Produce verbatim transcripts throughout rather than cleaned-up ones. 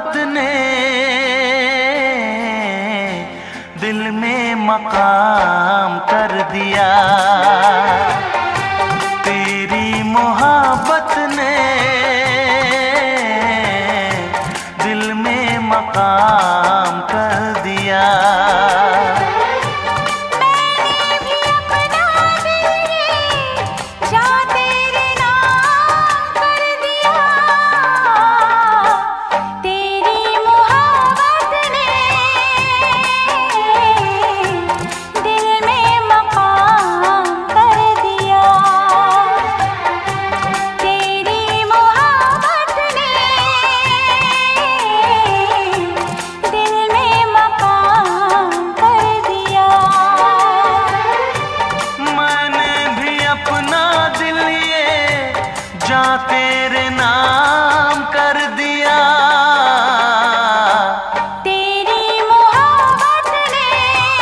मोहब्बत ने दिल में मकाम कर दिया। तेरी मोहब्बत ने दिल में मकाम कर दिया। तेरे नाम कर दिया। तेरी मोहब्बत ने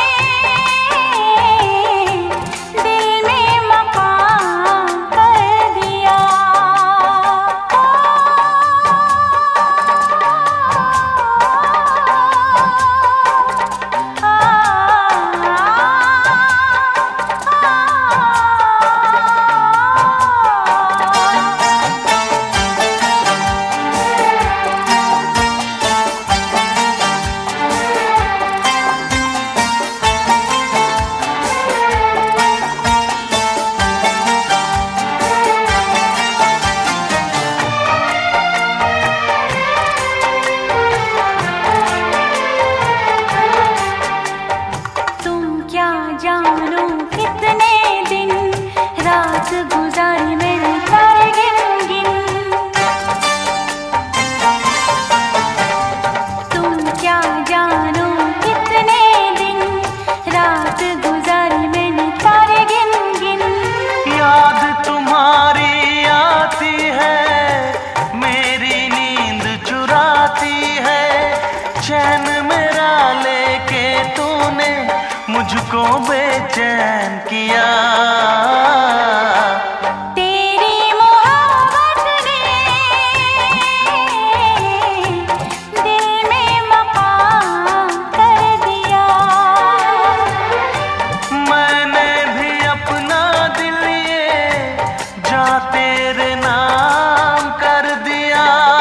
दिल में मकाम कर दिया। जानो कितने दिन रात गुजारी मैंने तारे गिन गिन। तुम क्या जानो कितने दिन रात गुजारी मैंने तारे गिन गिन। याद तुम्हारी आती है, मेरी नींद चुराती है। चैन मेरा लेके तूने मुझको बेचैन किया। तेरी मोहब्बत ने दिल में मकाम कर दिया। मैंने भी अपना दिल ये जा तेरे नाम कर दिया।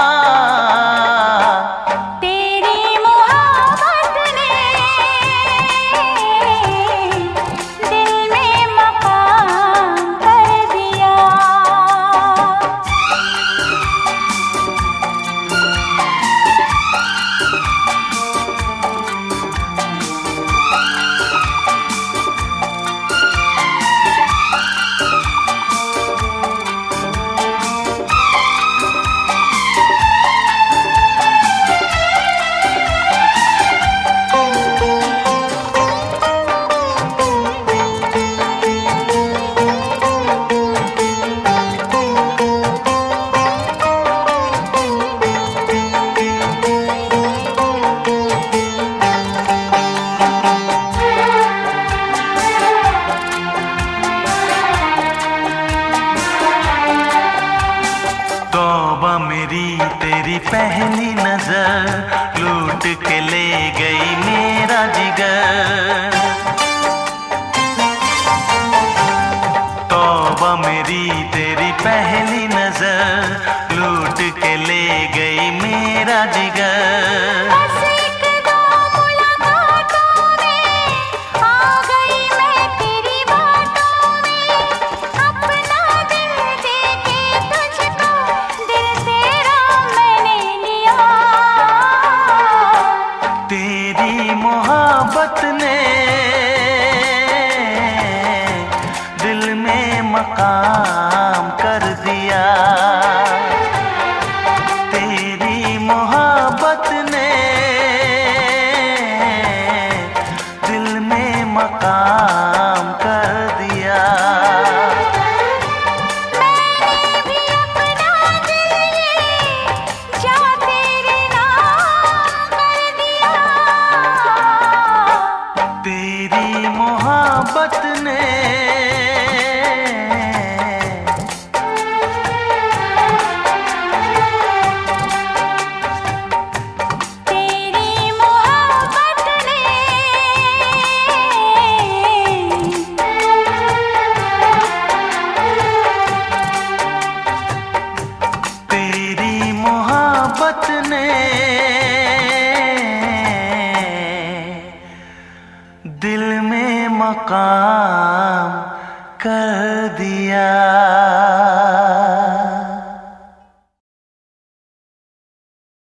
तौबा मेरी तेरी पहली नजर लूट के ले गई मेरा जिगर। तौबा मेरी तेरी पहली नजर लूट के ले गई मेरा जिगर। तेरी मोहब्बत ने दिल में मकाम कर दिया। तेरी मोहब्बत ने दिल में मकाम कर